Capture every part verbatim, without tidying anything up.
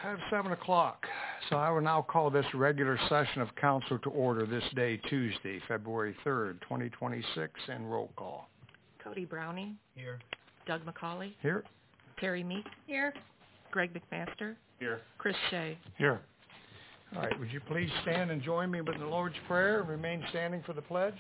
have seven o'clock, so I will now call this regular session of council to order this day, Tuesday, February third, twenty twenty-six, and roll call. Cody Browning. Here. Doug McCauley. Here. Terry Meek. Here. Greg McMaster. Here. Chris Shea. Here. All right, would you please stand and join me with the Lord's Prayer and remain standing for the pledge?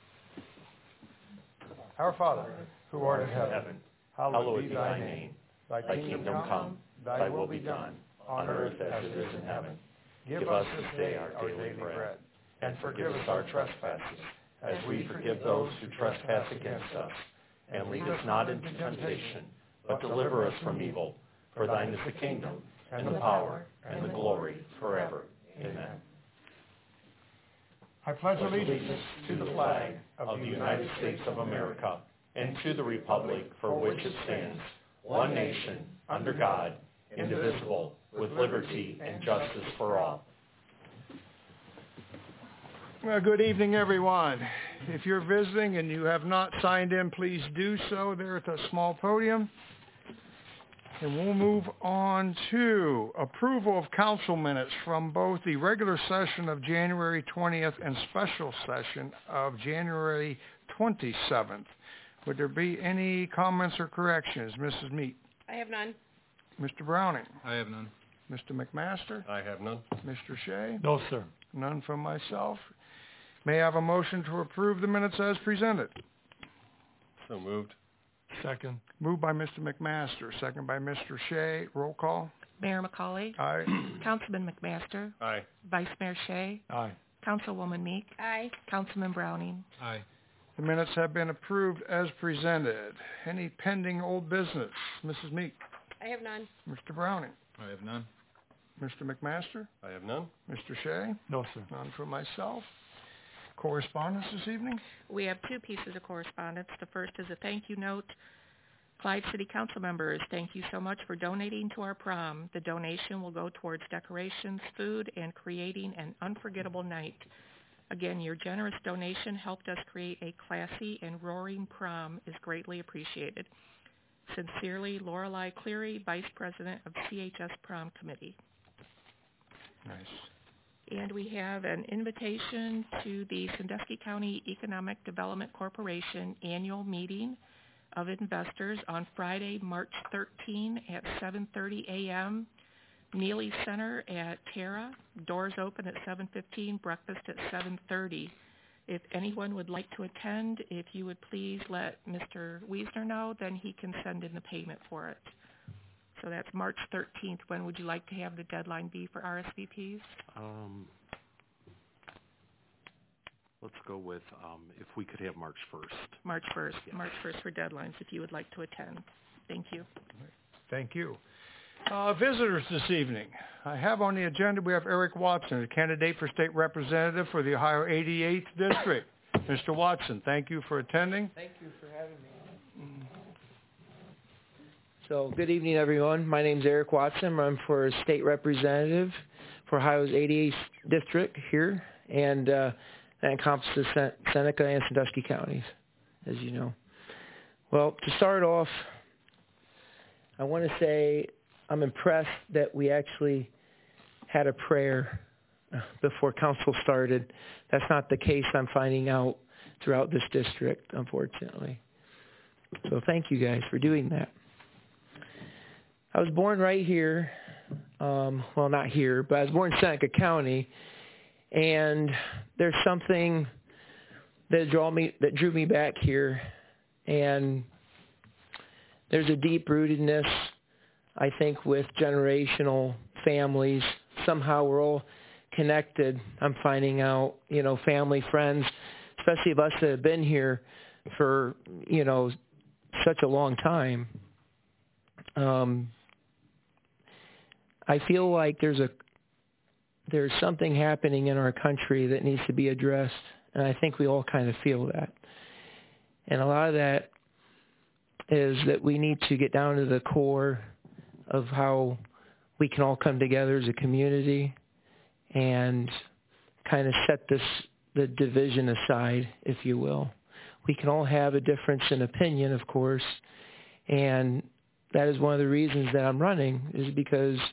Our Father, who art in heaven, hallowed be thy name. Thy kingdom come, thy will be done, on earth as it is in heaven. Give us this day our daily bread, and forgive us our trespasses, as we forgive those who trespass against us. And lead us not into temptation, but deliver us from evil. For thine is the kingdom, and the power, and the glory, forever. Amen. I pledge allegiance to the flag of the United States of America, and to the republic for which it stands, one nation, under God, indivisible, with liberty and justice for all. Well, good evening, everyone. If you're visiting and you have not signed in, please do so there at the small podium. And we'll move on to approval of council minutes from both the regular session of January twentieth and special session of January twenty-seventh. Would there be any comments or corrections? Missus Meek. I have none. Mister Browning. I have none. Mister McMaster. I have none. Mister Shea. No, sir. None from myself. May I have a motion to approve the minutes as presented? So moved. Second. Moved by Mister McMaster, second by Mister Shea. Roll call. Mayor McCauley. Aye. Councilman McMaster. Aye. Vice Mayor Shea. Aye. Councilwoman Meek. Aye. Councilman Browning. Aye. The minutes have been approved as presented. Any pending old business? Missus Meek. I have none. Mister Browning. I have none. Mister McMaster. I have none. Mister Shea. No, sir. None for myself. Correspondence this evening? We have two pieces of correspondence. The first is a thank you note. Clyde City Council members, thank you so much for donating to our prom. The donation will go towards decorations, food, and creating an unforgettable night. Again, your generous donation helped us create a classy and roaring prom is greatly appreciated. Sincerely, Lorelei Cleary, Vice President of C H S Prom Committee. Nice. And we have an invitation to the Sandusky County Economic Development Corporation annual meeting of investors on Friday, March thirteenth at seven thirty a.m. Neely Center at Terra. Doors open at seven fifteen, breakfast at seven thirty. If anyone would like to attend, if you would please let Mister Wiesner know, then he can send in the payment for it. So that's March thirteenth. When would you like to have the deadline be for R S V Ps? Um, let's go with um, if we could have March first. March first. Yes. March first for deadlines if you would like to attend. Thank you. Thank you. Uh, visitors this evening. I have on the agenda, we have Eric Watson, a candidate for state representative for the Ohio eighty-eighth District. Mister Watson, thank you for attending. Thank you for having me. So, good evening, everyone. My name is Eric Watson. I'm for state representative for Ohio's eighty-eighth District here, and uh, that encompasses Sen- Seneca and Sandusky counties, as you know. Well, to start off, I want to say I'm impressed that we actually had a prayer before council started. That's not the case, I'm finding out, throughout this district, unfortunately. So thank you guys for doing that. I was born right here, um, well, not here, but I was born in Seneca County, and there's something that drew me, that drew me back here, and there's a deep-rootedness, I think, with generational families. Somehow we're all connected, I'm finding out, you know, family, friends, especially of us that have been here for, you know, such a long time. Um, I feel like there's a there's something happening in our country that needs to be addressed, and I think we all kind of feel that. And a lot of that is that we need to get down to the core of how we can all come together as a community and kind of set this the division aside, if you will. We can all have a difference in opinion, of course, and that is one of the reasons that I'm running, is because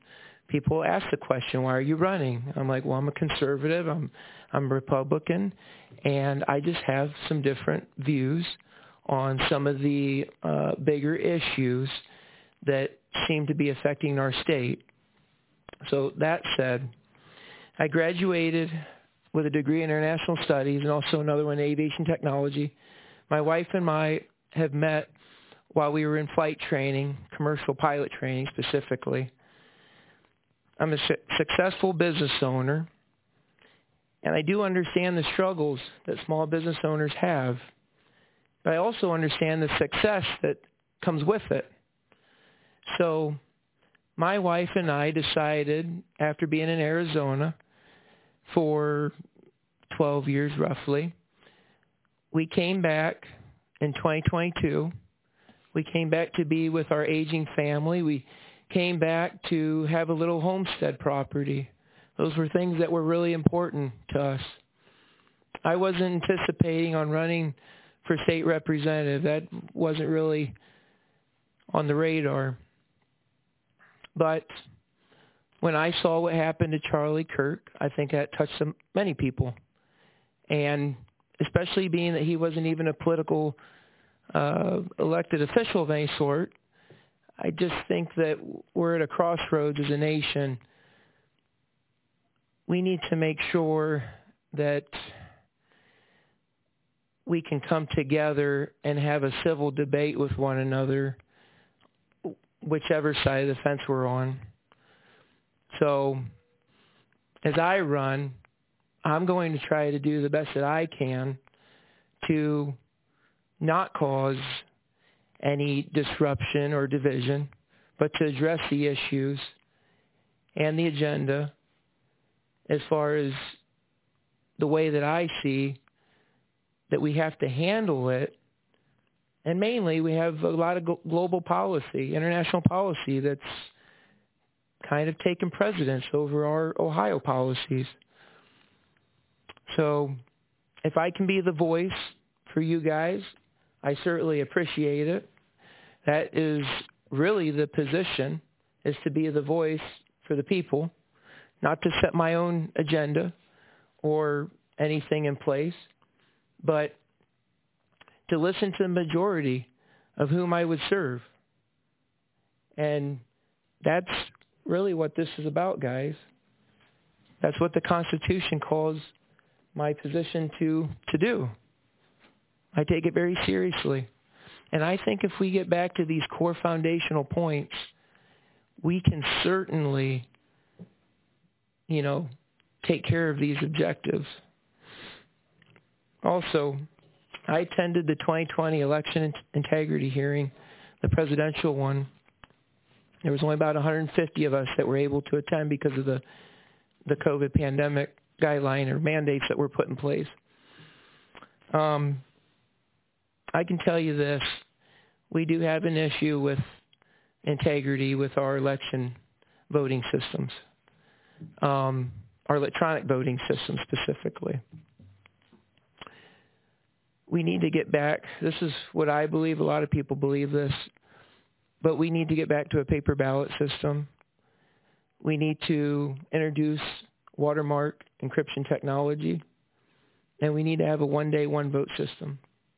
people ask the question, why are you running? I'm like, well, I'm a conservative, I'm, I'm Republican, and I just have some different views on some of the uh, bigger issues that seem to be affecting our state. So that said, I graduated with a degree in international studies and also another one in aviation technology. My wife and I have met while we were in flight training, commercial pilot training specifically. I'm a su- successful business owner, and I do understand the struggles that small business owners have, but I also understand the success that comes with it. So my wife and I decided, after being in Arizona for twelve years roughly, we came back in twenty twenty-two. We came back to be with our aging family. We came back to have a little homestead property. Those were things that were really important to us. I wasn't anticipating on running for state representative. That wasn't really on the radar. But when I saw what happened to Charlie Kirk, I think that touched some, many people. And especially being that he wasn't even a political uh, elected official of any sort, I just think that we're at a crossroads as a nation. We need to make sure that we can come together and have a civil debate with one another, whichever side of the fence we're on. So as I run, I'm going to try to do the best that I can to not cause any disruption or division, but to address the issues and the agenda as far as the way that I see that we have to handle it. And mainly, we have a lot of global policy, international policy that's kind of taken precedence over our Ohio policies. So if I can be the voice for you guys, I certainly appreciate it. That is really the position, is to be the voice for the people, not to set my own agenda or anything in place, but to listen to the majority of whom I would serve. And that's really what this is about, guys. That's what the Constitution calls my position to, to do. I take it very seriously. And I think if we get back to these core foundational points, we can certainly, you know, take care of these objectives. Also, I attended the twenty twenty election integrity hearing, the presidential one. There was only about one hundred fifty of us that were able to attend because of the, the COVID pandemic guideline or mandates that were put in place. Um, I can tell you this, we do have an issue with integrity with our election voting systems, um, our electronic voting system specifically. We need to get back, this is what I believe, a lot of people believe this, but we need to get back to a paper ballot system. We need to introduce watermark encryption technology, and we need to have a one-day, one-vote system.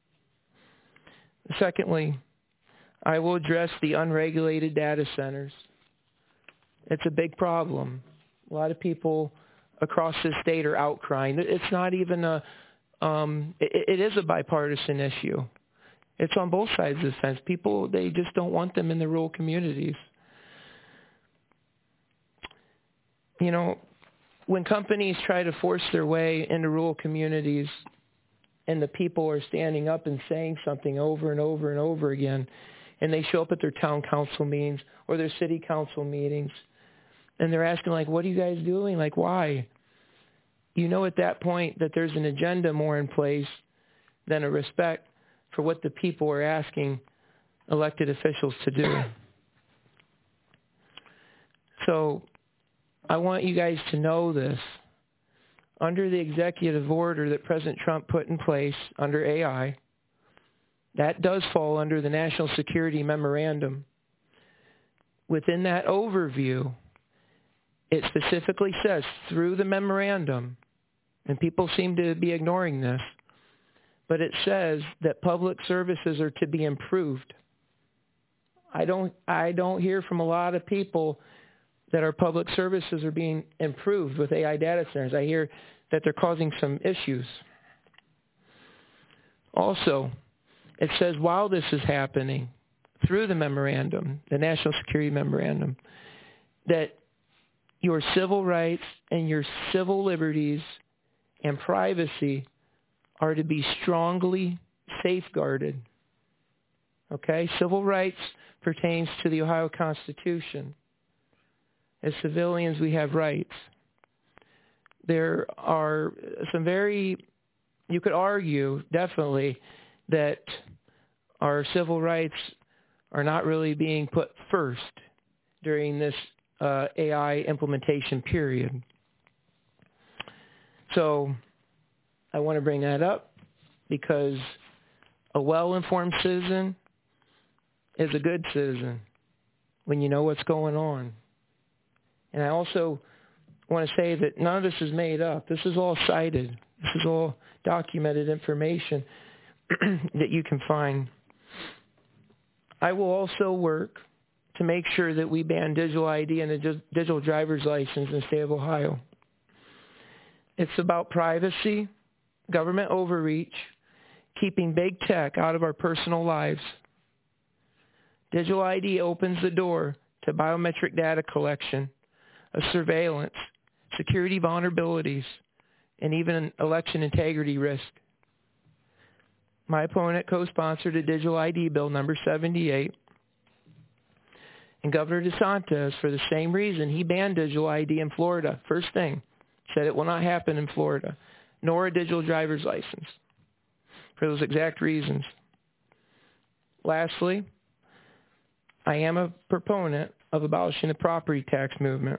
Secondly, I will address the unregulated data centers. It's a big problem. A lot of people across the state are outcrying. It's not even a, um, it, it is a bipartisan issue. It's on both sides of the fence. People, they just don't want them in the rural communities. You know, when companies try to force their way into rural communities and the people are standing up and saying something over and over and over again, and they show up at their town council meetings or their city council meetings, and they're asking, like, what are you guys doing? Like, why? You know at that point that there's an agenda more in place than a respect for what the people are asking elected officials to do. So I want you guys to know this. Under the executive order that President Trump put in place under A I, that does fall under the National Security Memorandum. Within that overview, it specifically says through the memorandum, and people seem to be ignoring this, but it says that public services are to be improved. I don't I don't hear from a lot of people that our public services are being improved with A I data centers. I hear that they're causing some issues. Also, it says while this is happening, through the memorandum, the National Security Memorandum, that your civil rights and your civil liberties and privacy are to be strongly safeguarded. Okay? Civil rights pertains to the Ohio Constitution. As civilians, we have rights. There are some very, you could argue, definitely, that our civil rights are not really being put first during this uh, A I implementation period. So I want to bring that up because a well-informed citizen is a good citizen when you know what's going on. And I also want to say that none of this is made up. This is all cited. This is all documented information that you can find. I will also work to make sure that we ban digital I D and a digital driver's license in the state of Ohio. It's about privacy, government overreach, keeping big tech out of our personal lives. Digital I D opens the door to biometric data collection, a surveillance, security vulnerabilities, and even an election integrity risk. My opponent co-sponsored a digital I D bill number seventy-eight, and Governor DeSantis, for the same reason, he banned digital I D in Florida. First thing, said it will not happen in Florida, nor a digital driver's license, for those exact reasons. Lastly, I am a proponent of abolishing the property tax movement.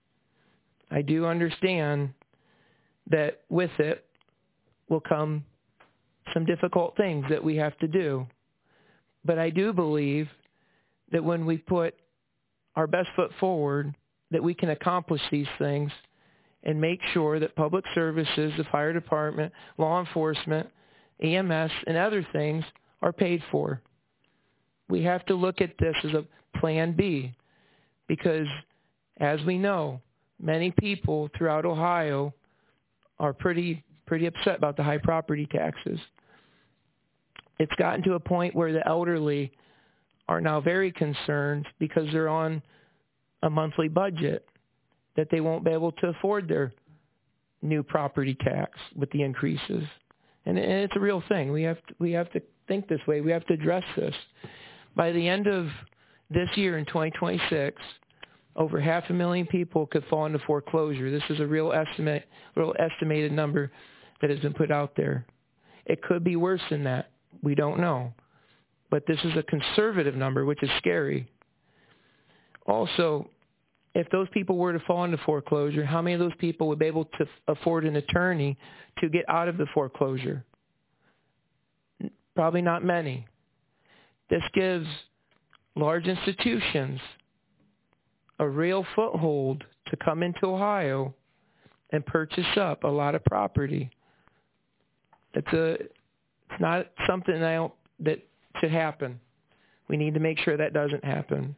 I do understand that with it will come some difficult things that we have to do. But I do believe that when we put our best foot forward, that we can accomplish these things and make sure that public services, the fire department, law enforcement, E M S, and other things are paid for. We have to look at this as a plan B because, as we know, many people throughout Ohio are pretty pretty upset about the high property taxes. It's gotten to a point where the elderly are now very concerned because they're on a monthly budget that they won't be able to afford their new property tax with the increases. And, and it's a real thing. We have to, we have to think this way. We have to address this. By the end of this year in twenty twenty-six, over half a million people could fall into foreclosure. This is a real estimate, real estimated number that has been put out there. It could be worse than that. We don't know. But this is a conservative number, which is scary. Also, if those people were to fall into foreclosure, how many of those people would be able to afford an attorney to get out of the foreclosure? Probably not many. This gives large institutions a real foothold to come into Ohio and purchase up a lot of property. It's a, it's not something I don't, that should happen. We need to make sure that doesn't happen.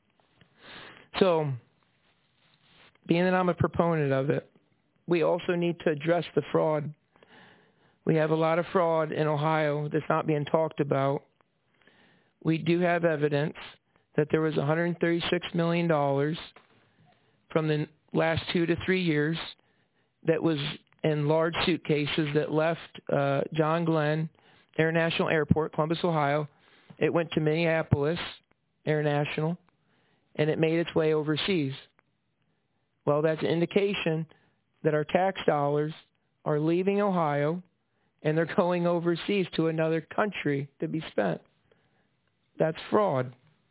So, being that I'm a proponent of it, we also need to address the fraud. We have a lot of fraud in Ohio that's not being talked about. We do have evidence that there was one hundred thirty-six million dollars from the last two to three years that was in large suitcases that left uh, John Glenn International Airport, Columbus, Ohio. It went to Minneapolis International, and it made its way overseas. Well, that's an indication that our tax dollars are leaving Ohio, and they're going overseas to another country to be spent. That's fraud.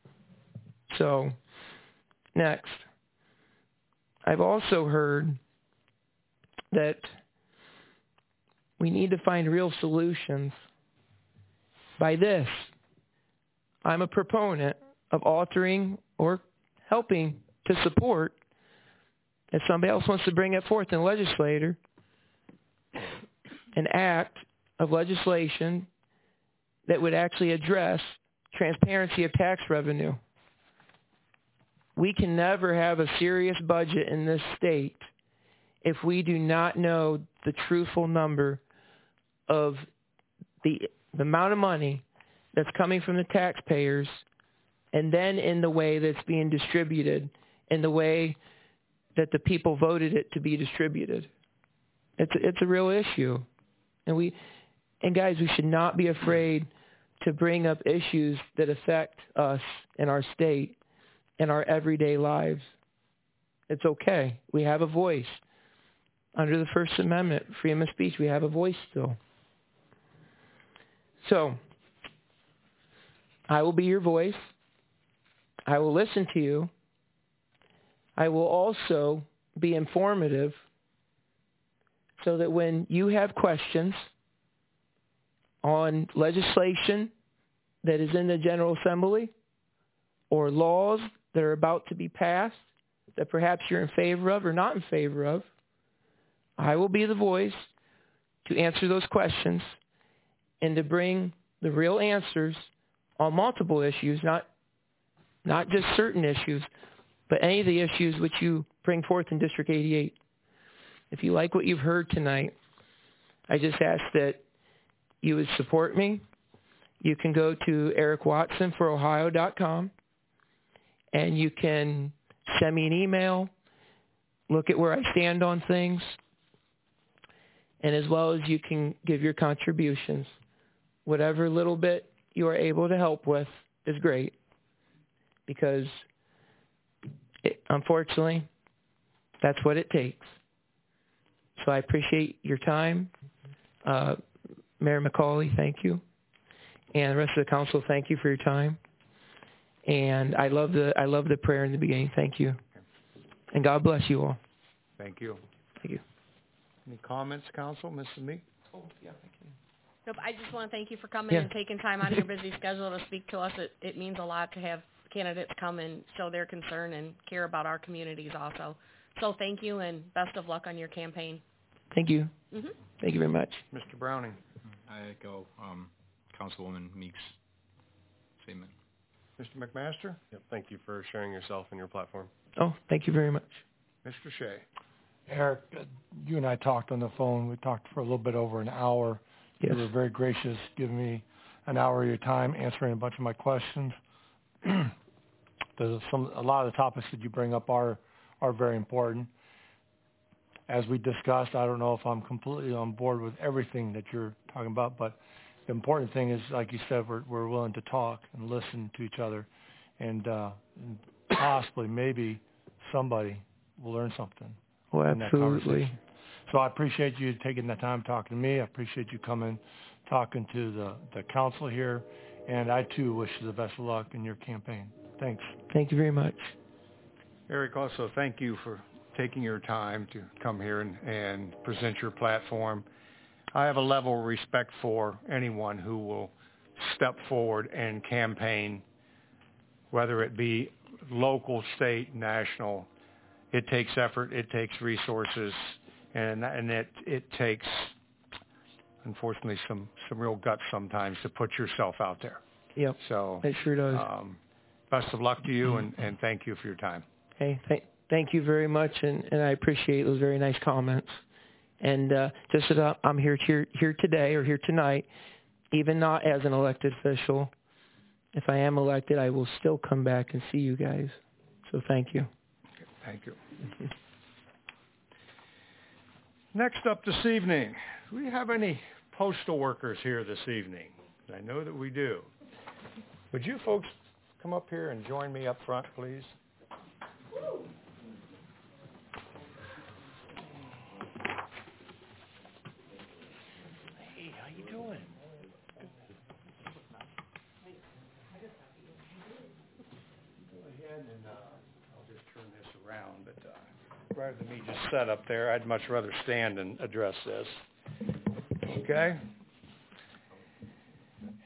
So, next. I've also heard that we need to find real solutions. By this, I'm a proponent of altering or helping to support if somebody else wants to bring it forth in the legislature, an act of legislation that would actually address transparency of tax revenue. We can never have a serious budget in this state if we do not know the truthful number of the, the amount of money that's coming from the taxpayers, and then in the way that's being distributed, in the way that the people voted it to be distributed. It's a, it's a real issue. And we, and guys, we should not be afraid to bring up issues that affect us in our state, in our everyday lives. It's okay. We have a voice. Under the First Amendment, freedom of speech, we have a voice still. So, I will be your voice. I will listen to you. I will also be informative so that when you have questions on legislation that is in the General Assembly or laws that are about to be passed that perhaps you're in favor of or not in favor of, I will be the voice to answer those questions and to bring the real answers on multiple issues, not not just certain issues, but any of the issues which you bring forth in District eighty-eight. If you like what you've heard tonight, I just ask that you would support me. You can go to eric watson for ohio dot com and you can send me an email, look at where I stand on things, and as well as you can give your contributions. Whatever little bit you are able to help with is great, because it, unfortunately, that's what it takes. So I appreciate your time. Uh, Mayor McCauley, thank you. And the rest of the council, thank you for your time. And I love the I love the prayer in the beginning. Thank you. And God bless you all. Thank you. Thank you. Any comments, council? Missus Meek? Oh, yeah, thank you. Nope, I just want to thank you for coming Yeah. and taking time out of your busy schedule to speak to us. It, it means a lot to have candidates come and show their concern and care about our communities also. So thank you, and best of luck on your campaign. Thank you. Mm-hmm. Thank you very much. Mister Browning? I echo um, Councilwoman Meek's statement. Mister McMaster? Yep, thank you for sharing yourself and your platform. Oh, thank you very much. Mister Shea? Eric, uh, you and I talked on the phone. We talked for a little bit over an hour. Yes. You were very gracious, giving me an hour of your time, answering a bunch of my questions. There's some, a lot of the topics that you bring up are are very important. As we discussed, I don't know if I'm completely on board with everything that you're talking about, but the important thing is, like you said, we're, we're willing to talk and listen to each other, and, uh, and possibly, maybe, somebody will learn something. Oh, in that absolutely. conversation. So I appreciate you taking the time talking to me. I appreciate you coming, talking to the, the council here, and I, too, wish you the best of luck in your campaign. Thanks. Thank you very much. Eric, also thank you for taking your time to come here and, and present your platform. I have a level of respect for anyone who will step forward and campaign, whether it be local, state, national. It takes effort, it takes resources, and and it it takes, unfortunately, some, some real guts sometimes to put yourself out there. Yep. So it sure does. Um, best of luck to you, and, and thank you for your time. Hey, th- thank you very much, and, and I appreciate those very nice comments. And uh, just that I'm here, here here today or here tonight, even not as an elected official, if I am elected, I will still come back and see you guys. So thank you. Thank you. Next up this evening, do we have any postal workers here this evening? I know that we do. Would you folks come up here and join me up front, please? Hey, how you doing? Go ahead and uh, I'll just turn this around, but uh, rather than me just set up there, I'd much rather stand and address this. Okay?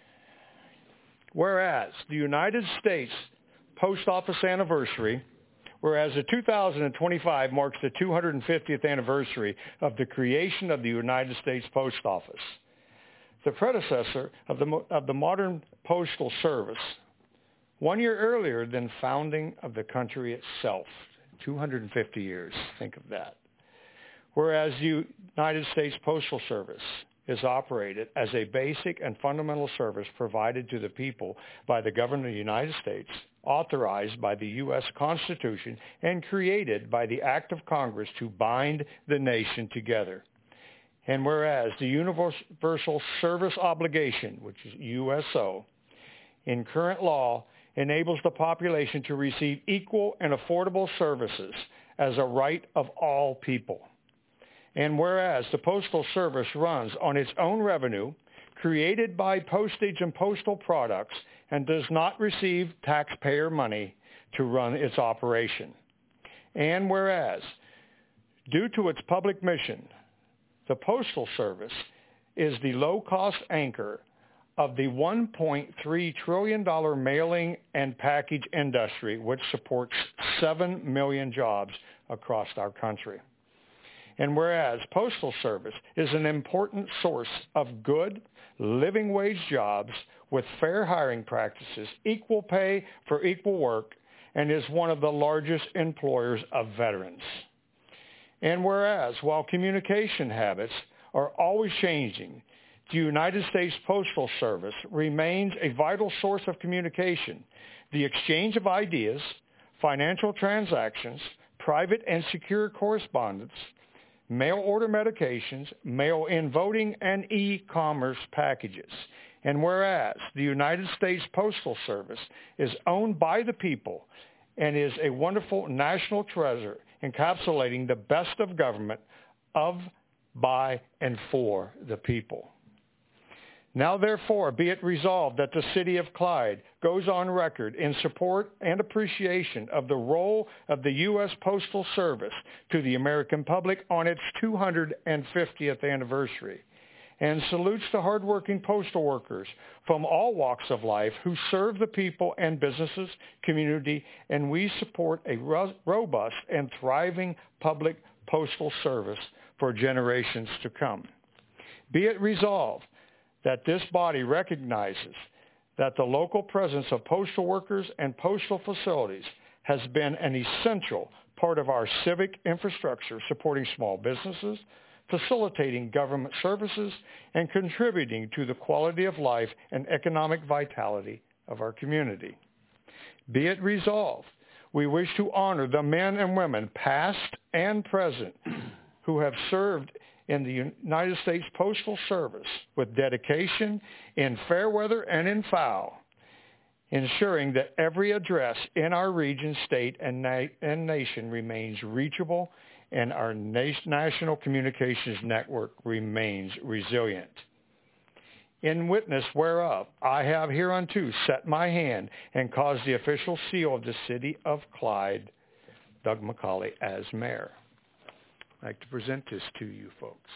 Whereas the United States Post Office Anniversary Whereas the two thousand twenty-five marks the two hundred fiftieth anniversary of the creation of the United States Post Office, the predecessor of the, of the modern postal service, one year earlier than founding of the country itself, two hundred fifty years, think of that. Whereas the United States Postal Service is operated as a basic and fundamental service provided to the people by the government of the United States, authorized by the U S Constitution and created by the act of Congress to bind the nation together. And whereas the Universal Service Obligation, which is U S O, in current law enables the population to receive equal and affordable services as a right of all people. And whereas the Postal Service runs on its own revenue created by postage and postal products and does not receive taxpayer money to run its operation. And whereas, due to its public mission, the Postal Service is the low-cost anchor of the one point three trillion dollars mailing and package industry, which supports seven million jobs across our country. And whereas Postal Service is an important source of good, living wage jobs with fair hiring practices, equal pay for equal work, and is one of the largest employers of veterans. And whereas, while communication habits are always changing, the United States Postal Service remains a vital source of communication, the exchange of ideas, financial transactions, private and secure correspondence, mail order medications, mail-in voting, and e-commerce packages. And whereas the United States Postal Service is owned by the people and is a wonderful national treasure encapsulating the best of government of, by, and for the people. Now, therefore, be it resolved that the City of Clyde goes on record in support and appreciation of the role of the U S Postal Service to the American public on its two hundred fiftieth anniversary, and salutes the hardworking postal workers from all walks of life who serve the people and businesses, community, and we support a ro- robust and thriving public postal service for generations to come. Be it resolved that this body recognizes that the local presence of postal workers and postal facilities has been an essential part of our civic infrastructure, supporting small businesses, facilitating government services, and contributing to the quality of life and economic vitality of our community. Be it resolved, we wish to honor the men and women, past and present, who have served in the United States Postal Service with dedication in fair weather and in foul, ensuring that every address in our region, state, and, na- and nation remains reachable and our na- national communications network remains resilient. In witness whereof I have hereunto set my hand and caused the official seal of the City of Clyde, Doug McCauley, as mayor. I'd like to present this to you folks.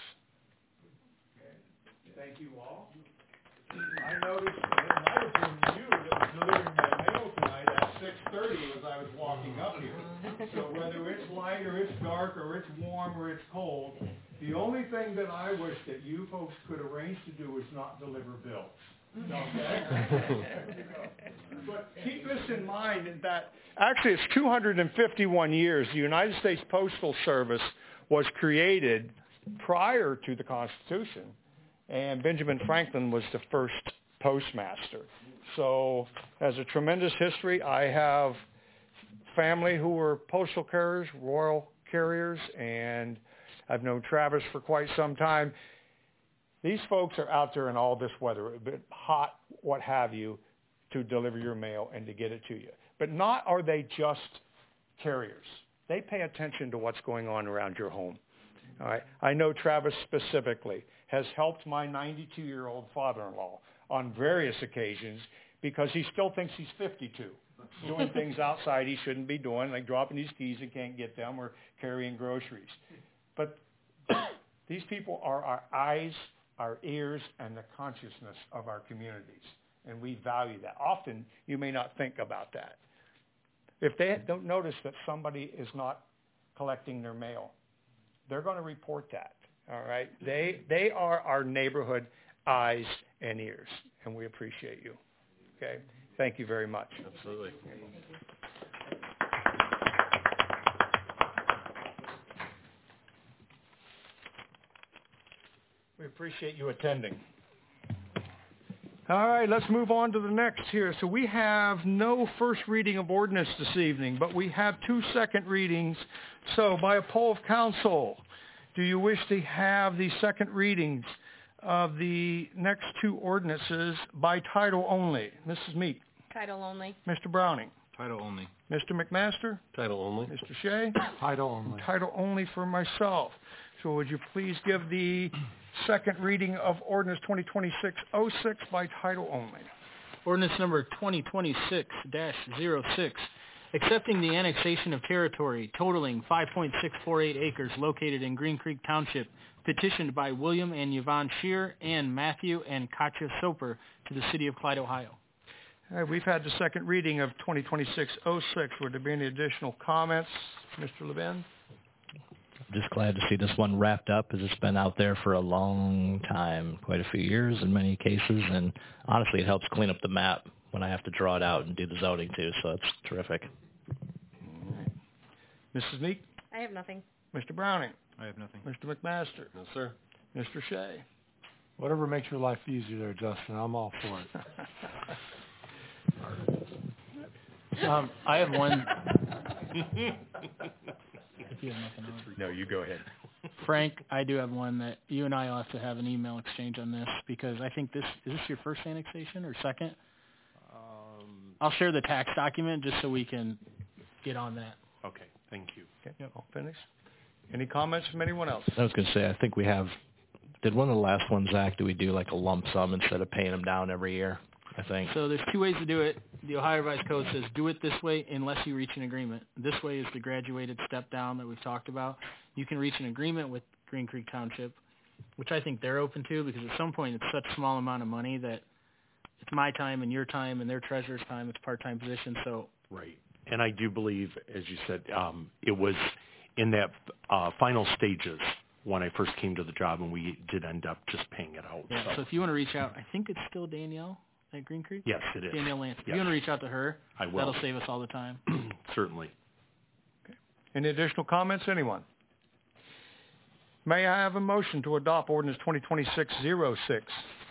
Okay. Thank you all. I noticed it might have been you that was delivering my mail tonight at six thirty as I was walking up here. So whether it's light or it's dark or it's warm or it's cold, the only thing that I wish that you folks could arrange to do is not deliver bills. Okay? But keep this in mind that actually it's two hundred fifty-one years. The United States Postal Service was created prior to the Constitution, and Benjamin Franklin was the first postmaster. So as a tremendous history, I have family who were postal carriers, royal carriers, and I've known Travis for quite some time. These folks are out there in all this weather, a bit hot, what have you, to deliver your mail and to get it to you. But not are they just carriers. They pay attention to what's going on around your home. All right. I know Travis specifically has helped my ninety-two-year-old father-in-law on various occasions because he still thinks he's fifty-two, doing things outside he shouldn't be doing, like dropping his keys and can't get them or carrying groceries. But these people are our eyes, our ears, and the consciousness of our communities, and we value that. Often you may not think about that. If they don't notice that somebody is not collecting their mail, they're going to report that. All right? They they are our neighborhood eyes and ears, and we appreciate you. Okay? Thank you very much. Absolutely. We appreciate you attending. All right, let's move on to the next here. So we have no first reading of ordinance this evening, but we have two second readings. So by a poll of council, do you wish to have the second readings of the next two ordinances by title only? Missus Meek. Title only. Mister Browning. Title only. Mister McMaster. Title only. Mister Shea. Title only. And title only for myself. So would you please give the second reading of ordinance twenty twenty-six oh six by title only? Ordinance number twenty twenty-six dash oh six, accepting the annexation of territory totaling five point six four eight acres located in Green Creek Township, petitioned by William and Yvonne Shear and Matthew and Katja Soper to the city of Clyde, Ohio. All right, we've had the second reading of twenty twenty-six oh six. Would there be any additional comments? Mister Levin? Just glad to see this one wrapped up, as it's been out there for a long time, quite a few years in many cases, and honestly it helps clean up the map when I have to draw it out and do the zoning too, so it's terrific. Missus Meek? I have nothing. Mister Browning? I have nothing. Mister McMaster? No, sir. Mister Shea? Whatever makes your life easier there, Justin. I'm all for it. Um, I have one. If you have nothing else. No, you go ahead. Frank, I do have one that you and I will have to have an email exchange on this, because I think this, is this your first annexation or second? Um, I'll share the tax document just so we can get on that. okay, thank you. Okay, I'll finish. Any comments from anyone else? I was going to say, I think we have, did one of the last ones, Zach, do we do like a lump sum instead of paying them down every year, I think? So there's two ways to do it. The Ohio Revised Code says do it this way unless you reach an agreement. This way is the graduated step down that we've talked about. You can reach an agreement with Green Creek Township, which I think they're open to, because at some point it's such a small amount of money that it's my time and your time and their treasurer's time. It's a part-time position, so. Right. And I do believe, as you said, um, it was in that uh, final stages when I first came to the job, and we did end up just paying it out. Yeah, so. so if you want to reach out, I think it's still Danielle at Green Creek? Yes, it is. Danielle Lance. If yes. you want to reach out to her, I will. that'll save us all the time. Certainly. Okay. Any additional comments, anyone? May I have a motion to adopt ordinance twenty twenty-six oh six?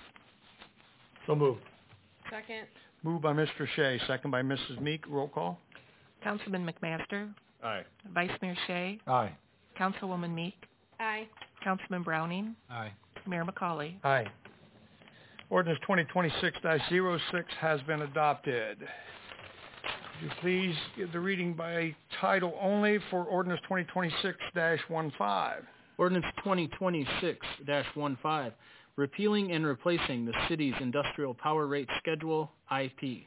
So moved. Second. Moved by Mister Shea, second by Missus Meek. Roll call. Councilman McMaster, Aye. Vice Mayor Shea, Aye. Councilwoman Meek, Aye. Councilman Browning, Aye. Mayor McCauley. Aye. Ordinance twenty twenty-six oh six has been adopted. Would you please give the reading by title only for ordinance twenty twenty-six dash fifteen? Ordinance twenty twenty-six dash fifteen, repealing and replacing the city's industrial power rate schedule, I P.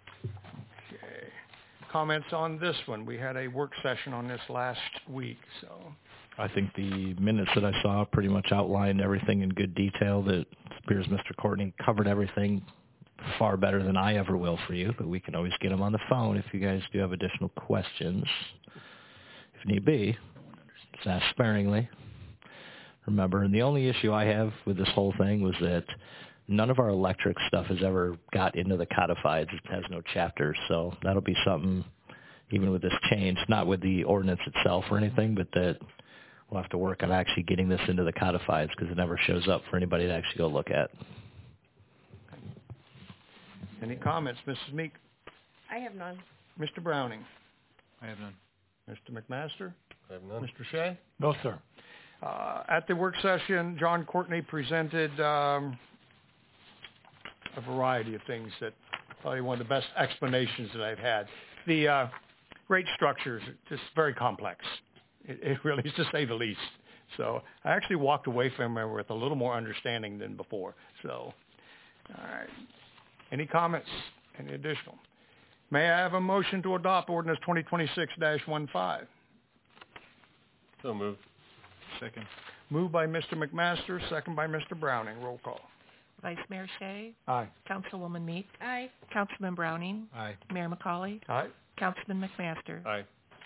Okay. Comments on this one? We had a work session on this last week, so. I think the minutes that I saw pretty much outlined everything in good detail. That it appears Mister Courtney covered everything far better than I ever will for you, but we can always get him on the phone if you guys do have additional questions. If need be, just ask sparingly. Remember, and the only issue I have with this whole thing was that none of our electric stuff has ever got into the codifieds. It has no chapters, so that'll be something, even with this change, not with the ordinance itself or anything, but that we'll have to work on actually getting this into the codifieds, because it never shows up for anybody to actually go look at. Any comments, Missus Meek? I have none. Mister Browning? I have none. Mister McMaster? I have none. Mister Shea? No, sir. Uh, at the work session, John Courtney presented um, a variety of things that probably one of the best explanations that I've had. The uh, rate structure is just very complex. It, it really is, to say the least. So I actually walked away from it with a little more understanding than before. So, all right. Any comments? Any additional? May I have a motion to adopt ordinance twenty twenty-six dash fifteen? So moved. Second. Moved by Mister McMaster, second by Mister Browning. Roll call. Vice Mayor Shea, Aye. Councilwoman Meek, Aye. Councilman Browning, Aye. Mayor McCauley, Aye. Councilman McMaster. Aye.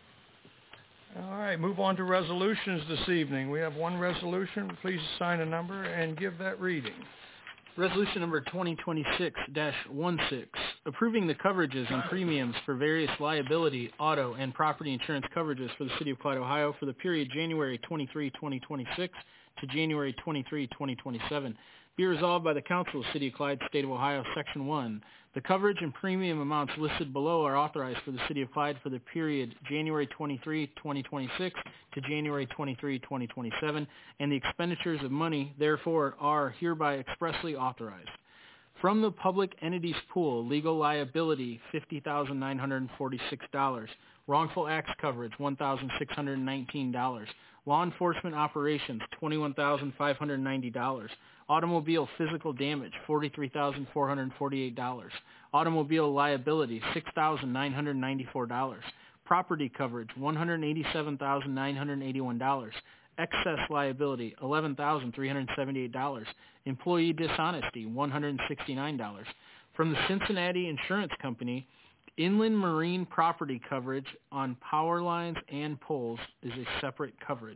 All right, move on to resolutions this evening. We have one resolution. Please assign a number and give that reading. Resolution number twenty twenty-six dash sixteen, approving the coverages and premiums for various liability, auto, and property insurance coverages for the City of Clyde, Ohio for the period January twenty-third, twenty twenty-six to January twenty-third, twenty twenty-seven. Be resolved by the Council of the City of Clyde, State of Ohio, Section one. The coverage and premium amounts listed below are authorized for the City of Clyde for the period January twenty-third, twenty twenty-six to January twenty-third, twenty twenty-seven, and the expenditures of money, therefore, are hereby expressly authorized. From the public entities pool, legal liability, fifty thousand nine hundred forty-six dollars. Wrongful acts coverage, one thousand six hundred nineteen dollars. Law enforcement operations, twenty-one thousand five hundred ninety dollars. Automobile physical damage, forty-three thousand four hundred forty-eight dollars. Automobile liability, six thousand nine hundred ninety-four dollars. Property coverage, one hundred eighty-seven thousand nine hundred eighty-one dollars. Excess liability, eleven thousand three hundred seventy-eight dollars. Employee dishonesty, one hundred sixty-nine dollars. From the Cincinnati Insurance Company, inland marine property coverage on power lines and poles is a separate coverage.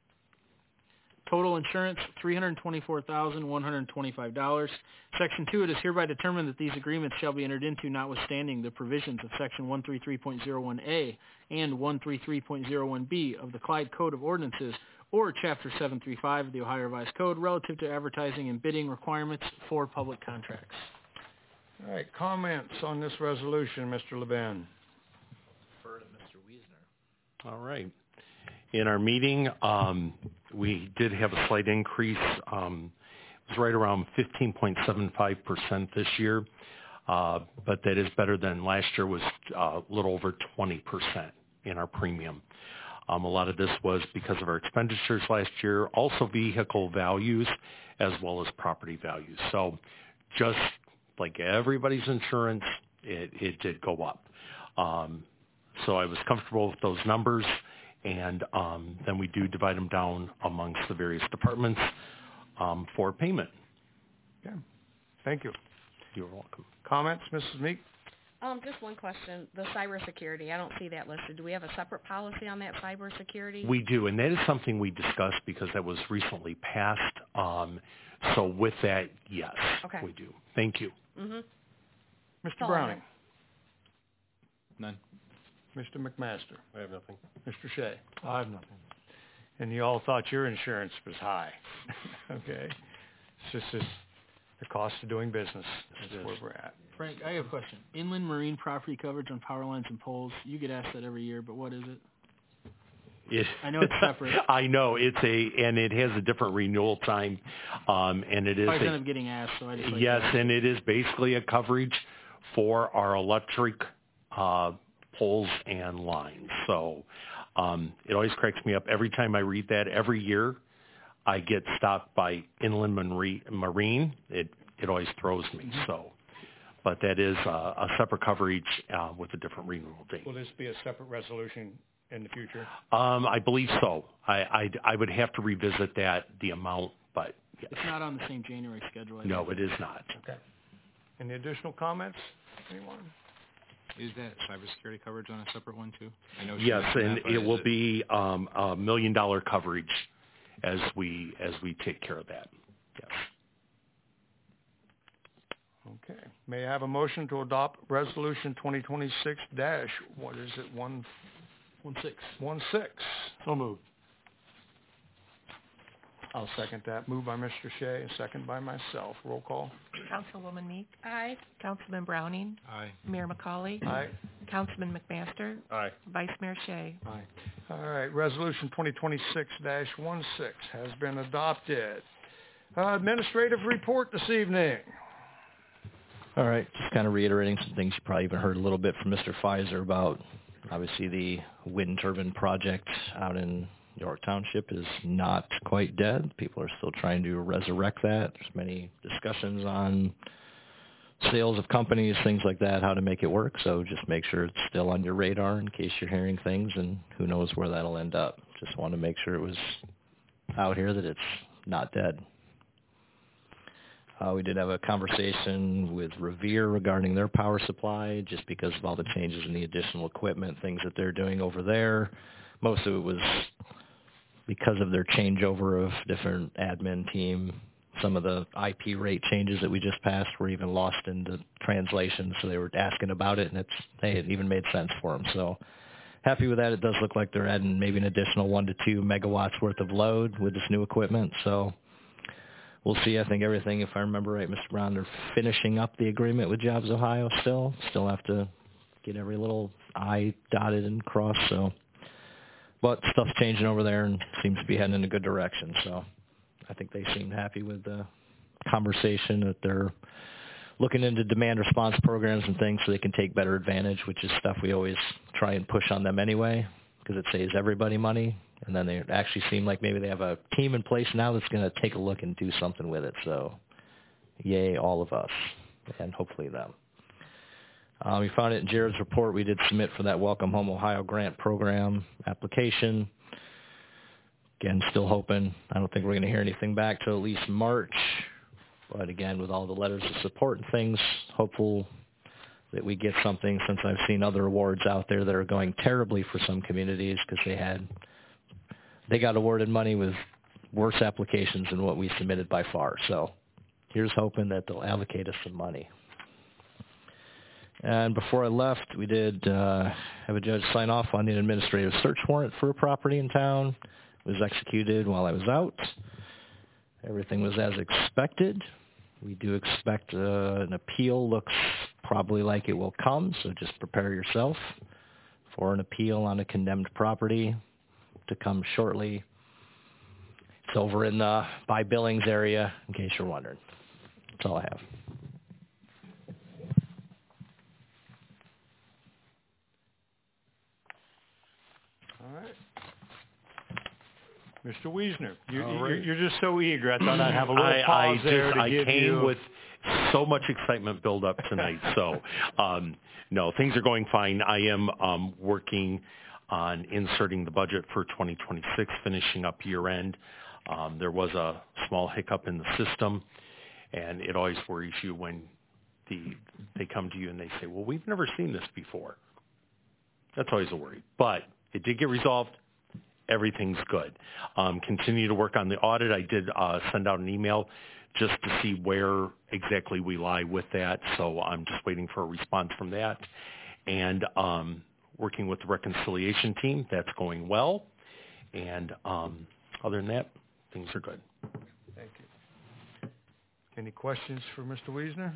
Total insurance, three hundred twenty-four thousand one hundred twenty-five dollars. Section two, it is hereby determined that these agreements shall be entered into notwithstanding the provisions of Section one thirty-three point oh one A and one thirty-three point oh one B of the Clyde Code of Ordinances or Chapter seven thirty-five of the Ohio Revised Code relative to advertising and bidding requirements for public contracts. All right, comments on this resolution, Mister Levin. Defer to Mister Wiesner. All right. In our meeting, um, we did have a slight increase. Um, it was right around fifteen point seven five percent this year, uh, but that is better than last year was uh, a little over twenty percent in our premium. Um, a lot of this was because of our expenditures last year, also vehicle values as well as property values. So just like everybody's insurance, it, it did go up. Um, so I was comfortable with those numbers. And um, then we do divide them down amongst the various departments um, for payment. Okay. Thank you. You're welcome. Comments, Missus Meek? Um, just one question. The cybersecurity, I don't see that listed. Do we have a separate policy on that cybersecurity? We do, and that is something we discussed because that was recently passed. Um, so with that, yes, okay. we do. Thank you. Mm-hmm. Mister Browning? None. Mister McMaster? I have nothing. Mister Shea? I have nothing. And you all thought your insurance was high. Okay. It's just it's the cost of doing business. That's where we're at. Frank, I have a question. Inland marine property coverage on power lines and poles, you get asked that every year, but what is it? It, I know it's separate. I know it's a, and it has a different renewal time, um, and it is. I a, end up getting asked, so I just like yes, that. and it is basically a coverage for our electric uh, poles and lines. So um, it always cracks me up every time I read that. Every year, I get stopped by inland marine. It it always throws me. Mm-hmm. So, but that is a, a separate coverage uh, with a different renewal date. Will this be a separate resolution in the future? Um, I believe so. I, I, I would have to revisit that, the amount, but yes. It's not on the same January schedule. I No, think. it is not. Okay. Any additional comments? Anyone? Is that cybersecurity coverage on a separate one too? I know. she Yes, mentioned and that, but it is will be um, a million dollar coverage as we as we take care of that. Yes. Okay. May I have a motion to adopt Resolution twenty twenty-six dash, what is it, one, One six. one six? So moved. I'll second that. Moved by Mister Shea and second by myself. Roll call. Councilwoman Meek, Aye. Councilman Browning, Aye. Mayor McCauley, Aye. Councilman McMaster, Aye. Vice Mayor Shea. Aye. All right. Resolution twenty twenty-six dash one six has been adopted. Uh, administrative report this evening. All right, just kind of reiterating some things you probably even heard a little bit from Mister Pfizer about. Obviously, the wind turbine project out in York Township is not quite dead. People are still trying to resurrect that. There's many discussions on sales of companies, things like that, how to make it work. So just make sure it's still on your radar in case you're hearing things, and who knows where that'll end up. Just want to make sure it was out here that it's not dead. Uh, we did have a conversation with Revere regarding their power supply, just because of all the changes in the additional equipment, things that they're doing over there. Most of it was because of their changeover of different admin team. Some of the I P rate changes that we just passed were even lost in the translation, so they were asking about it, and it's hey, it even made sense for them. So happy with that. It does look like they're adding maybe an additional one to two megawatts worth of load with this new equipment. So we'll see. I think everything, if I remember right, Mister Brown, they're finishing up the agreement with Jobs Ohio still. Still have to get every little I dotted and crossed. So, but stuff's changing over there and seems to be heading in a good direction. So I think they seem happy with the conversation that they're looking into demand response programs and things so they can take better advantage, which is stuff we always try and push on them anyway because it saves everybody money. And then they actually seem like maybe they have a team in place now that's going to take a look and do something with it. So, yay, all of us, and hopefully them. Um, we found it in Jared's report. We did submit for that Welcome Home Ohio grant program application. Again, still hoping. I don't think we're going to hear anything back till at least March. But again, with all the letters of support and things, hopeful that we get something, since I've seen other awards out there that are going terribly for some communities because they had they got awarded money with worse applications than what we submitted by far. So here's hoping that they'll allocate us some money. And before I left, we did uh, have a judge sign off on the administrative search warrant for a property in town. It was executed while I was out. Everything was as expected. We do expect uh, an appeal. Looks probably like it will come, so just prepare yourself for an appeal on a condemned property to come shortly. It's over in the by Billings area, in case you're wondering. That's all I have. All right. Mister Wiesner, you, All you, right. you're just so eager. I thought I'd have a little I, pause I there just, to I give came you. with so much excitement build up tonight. So, um, no, things are going fine. I am um, working on inserting the budget for twenty twenty-six, finishing up year end. Um, there was a small hiccup in the system, and it always worries you when the they come to you and they say, well, we've never seen this before. That's always a worry. But it did get resolved. Everything's good. Um, continue to work on the audit. I did uh, send out an email just to see where exactly we lie with that. So I'm just waiting for a response from that. And um, working with the reconciliation team, that's going well. And um, other than that, things are good. Thank you. Any questions for Mister Wiesner?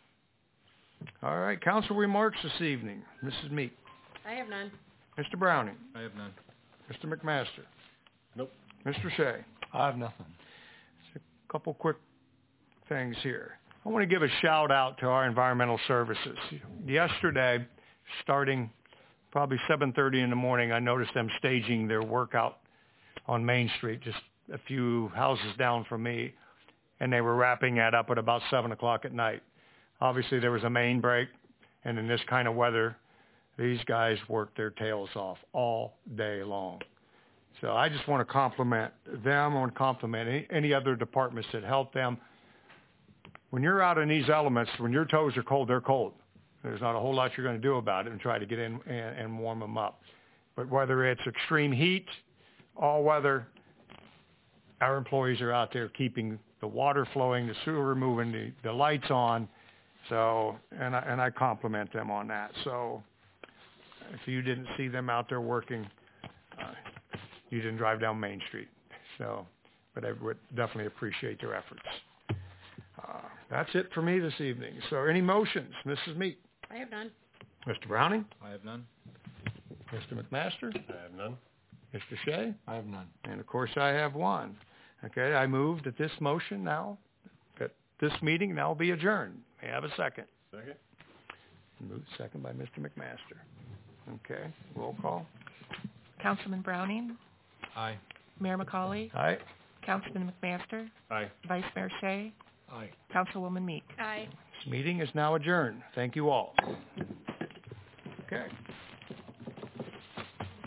All right, council remarks this evening. Missus Meek. I have none. Mister Browning. I have none. Mister McMaster. Nope. Mister Shea. I have nothing. Just a couple quick things here. I want to give a shout out to our environmental services. Yesterday, starting probably seven thirty in the morning, I noticed them staging their workout on Main Street, just a few houses down from me, and they were wrapping that up at about seven o'clock at night. Obviously, there was a main break, and in this kind of weather, these guys work their tails off all day long. So I just want to compliment them. I want to compliment any, any other departments that help them. When you're out in these elements, when your toes are cold, they're cold. There's not a whole lot you're going to do about it and try to get in and, and warm them up. But whether it's extreme heat, all weather, our employees are out there keeping the water flowing, the sewer moving, the, the lights on. So, and I, and I compliment them on that. So if you didn't see them out there working, uh, you didn't drive down Main Street. So, but I would definitely appreciate their efforts. Uh, that's it for me this evening. So any motions, Missus Meek? I have none. Mister Browning? I have none. Mister McMaster? I have none. Mister Shea? I have none. And of course I have one. Okay, I move that this motion now, that this meeting now be adjourned. May I have a second? Second. Moved second by Mister McMaster. Okay, roll call. Councilman Browning, Aye. Mayor McCauley, Aye. Councilman McMaster, Aye. Vice Mayor Shea, Aye. Councilwoman Meek. Aye. This meeting is now adjourned. Thank you all. Okay.